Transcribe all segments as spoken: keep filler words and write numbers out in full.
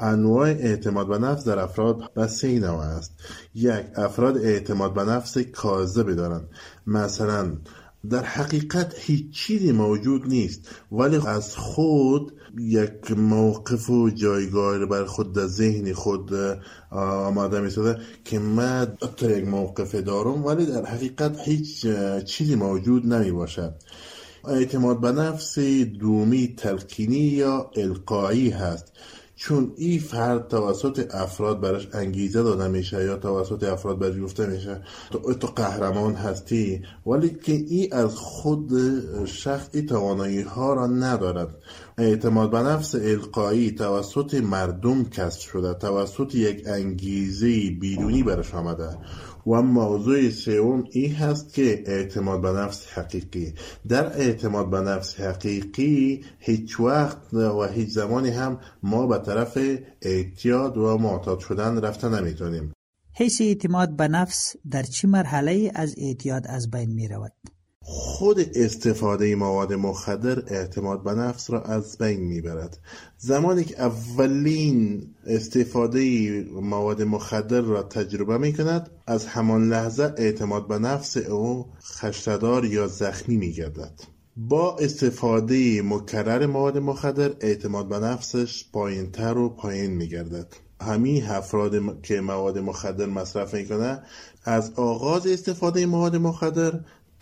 انواع اعتماد به نفس در افراد به سه نوع است. یک، افراد اعتماد به نفس کاذب دارند. مثلا در حقیقت هیچ چیزی موجود نیست ولی از خود یک موقف و جایگاه رو بر خود در ذهن خود آماده می سازه که من تا یک موقف دارم ولی در حقیقت هیچ چیزی موجود نمی باشد. اعتماد به نفس دومی تلقینی یا القایی هست، چون این فرد توسط افراد برش انگیزه داده میشه یا توسط افراد برش گفته میشه تو تو قهرمان هستی، ولی که این از خود شخص این توانایی ها را ندارد. اعتماد به نفس القایی توسط مردم کسب شده، توسط یک انگیزه بیرونی برش آمده. و موضوع سوم این هست که اعتماد به نفس حقیقی. در اعتماد به نفس حقیقی هیچ وقت و هیچ زمانی هم ما به طرف اعتیاد و معتاد شدن رفته نمیتونیم. حس اعتماد به نفس در چه مرحله از اعتیاد از بین می رود؟ خود استفاده مواد مخدر اعتماد به نفس را از بین میبرد. زمانی که اولین استفاده مواد مخدر را تجربه میکند، از همان لحظه اعتماد به نفس او خشتدار یا زخمی میگردد. با استفاده مکرر مواد مخدر اعتماد به نفسش پایین تر و پایین میگردد. همین افراد که مواد مخدر مصرف میکنه، از آغاز استفاده مواد مخدر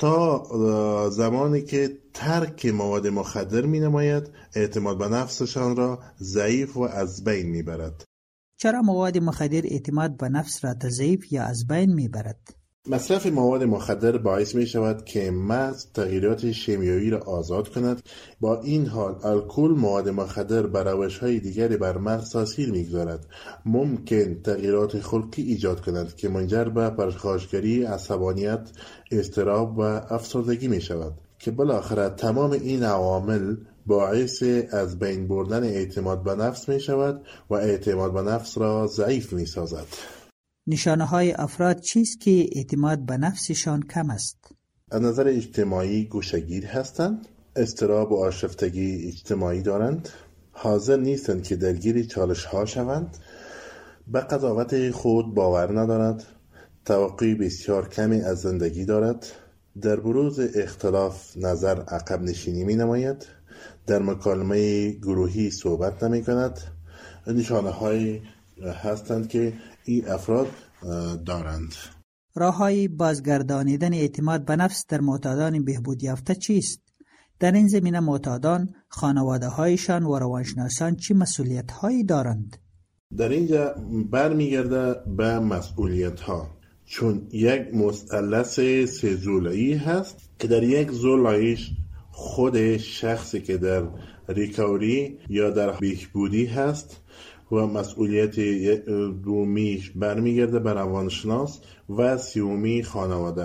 تا زمانی که ترک مواد مخدر می نماید اعتماد به نفسشان را ضعیف و از بین می برد. چرا مواد مخدر اعتماد به نفس را ضعیف یا از بین می برد؟ مصرف مواد مخدر باعث می شود که مغز تغییرات شیمیایی را آزاد کند. با این حال الکل مواد مخدر بر روش‌های دیگری بر مغز تاثیر می‌گذارد. ممکن تغییرات خلقی ایجاد کند که منجر به پرخاشگری، عصبانیت، اضطراب و افسردگی می شود که بالاخره تمام این عوامل باعث از بین بردن اعتماد به نفس می شود و اعتماد به نفس را ضعیف می سازد. نشانه های افراد چیست که اعتماد به نفسشان کم است؟ از نظر اجتماعی گوشه‌گیر هستند، اضطراب و آشفتگی اجتماعی دارند، حاضر نیستند که درگیر چالش ها شوند، به قضاوت خود باور ندارد، توقع بسیار کمی از زندگی دارد، در بروز اختلاف نظر عقب نشینی می نماید، در مکالمه گروهی صحبت نمی کند. نشانه های هستند که این افراد دارند. راه‌های بازگردانیدن اعتماد به نفس در معتادان بهبود یافته چیست؟ در این زمینه معتادان، خانواده‌هایشان و روانشناسان چه مسئولیت‌هایی دارند؟ در اینجا برمیگرده به مسئولیت‌ها، چون یک مثلث سه ضلعی هست که در یک ضلعش خود شخصی که در ریکاوری یا در بهبودی هست و مسئولیت دومیش برمیگرده به روانشناس و سومی خانواده.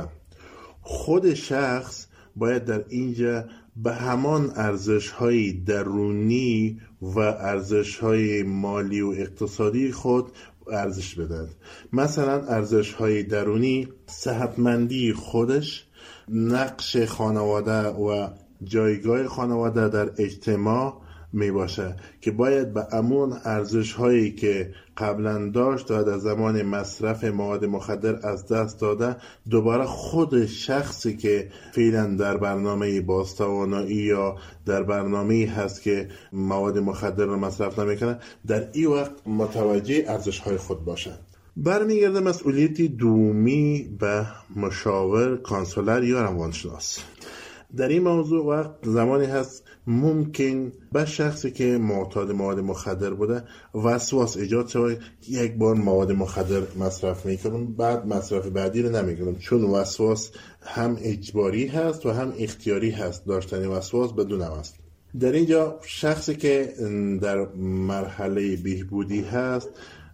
خود شخص باید در اینجا به همان ارزش‌های درونی و ارزش‌های مالی و اقتصادی خود ارزش بدهد. مثلا ارزش‌های درونی، صحتمندی خودش، نقش خانواده و جایگاه خانواده در اجتماع می باشه که باید به امون ارزش هایی که قبلا داشت و در زمان مصرف مواد مخدر از دست داده، دوباره خود شخصی که فعلا در برنامه بازتوانایی یا در برنامه هست که مواد مخدر رو مصرف نمیکنه، در این وقت متوجه ارزش های خود باشه. برمیگرده مسئولیت دومی به مشاور، کانسولر یا روانشناس. در این موضوع وقت زمانی هست ممکن به شخصی که معتاد مواد مخدر بوده وسواس ایجاد شود، یک بار مواد مخدر مصرف میکنم بعد مصرف بعدی رو نمیکنم، چون وسواس هم اجباری هست و هم اختیاری هست. داشتن وسواس بدون است. در اینجا شخصی که در مرحله بهبودی هست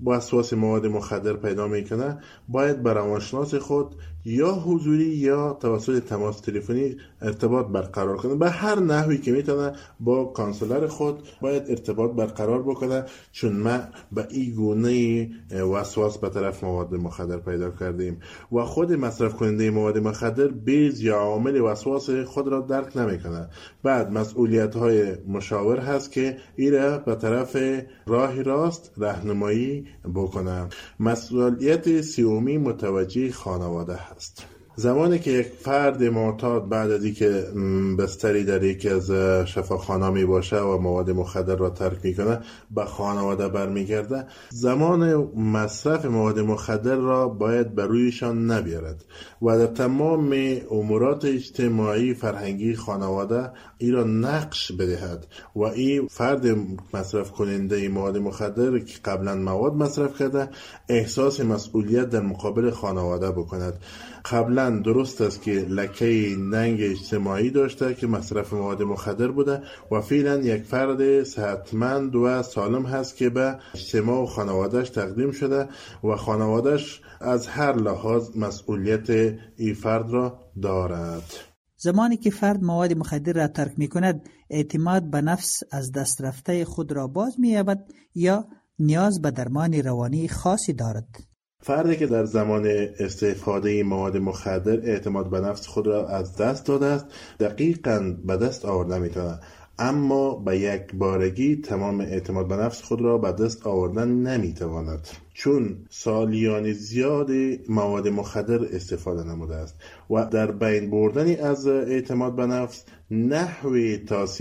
وسواس مواد مخدر پیدا میکنه باید با روانشناس خود یا حضوری یا توسط تماس تلفنی ارتباط برقرار کنه. به هر نحوی که میتونه با کانسلر خود باید ارتباط برقرار بکنه، چون ما به این گونه وسواس به طرف مواد مخدر پیدا کردیم و خود مصرف کننده مواد مخدر بیز یا عامل وسواس خود را درک نمیکنه. بعد مسئولیت های مشاور هست که ایره به طرف راه راست راهنمایی بکنه. مسئولیت سومی متوجه خانواده هست. زمانی که یک فرد معتاد بعد از اینکه بستری در یکی از شفاخانه می باشه و مواد مخدر را ترک میکنه به خانواده برمیگرده، زمان مصرف مواد مخدر را باید بر رویشان نبیارد و در تمام امورات اجتماعی فرهنگی خانواده این را نقش بدهد و این فرد مصرف کننده مواد مخدر که قبلا مواد مصرف کرده احساس مسئولیت در مقابل خانواده بکند. قبلا درست است که لکه ننگ اجتماعی داشته که مصرف مواد مخدر بوده و فعلا یک فرد صحتمند و سالم هست که به اجتماع و خانوادهش تقدیم شده و خانوادهش از هر لحاظ مسئولیت این فرد را دارد. زمانی که فرد مواد مخدر را ترک می کند، اعتماد به نفس از دست رفته خود را باز می یابد یا نیاز به درمان روانی خاصی دارد؟ فردی که در زمان استفاده مواد مخدر اعتماد به نفس خود را از دست داده است دقیقاً به دست آورده میتونه، اما به یک بارگی تمام اعتماد به نفس خود را به دست آوردن نمیتواند، چون سالیان زیاد مواد مخدر استفاده نموده است و در بین بردن از اعتماد به نفس نحوه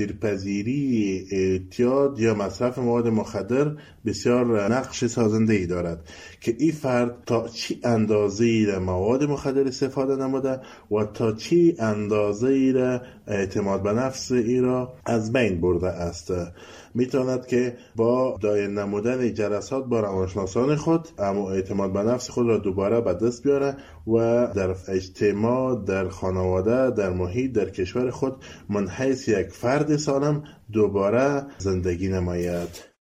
تاثیرپذیری اعتیاد یا مصرف مواد مخدر بسیار نقش سازنده ای دارد که این فرد تا چی اندازه‌ای را مواد مخدر استفاده نموده و تا چی اندازه‌ای را اعتماد به نفس ای را از بین برده است. میتواند که با دایر نمودن جلسات با روانشناسان خود اما اعتماد به نفس خود را دوباره به دست بیاره و در اجتماع، در خانواده، در محیط، در کشور خود من حیث یک فرد سالم دوباره زندگی نماید.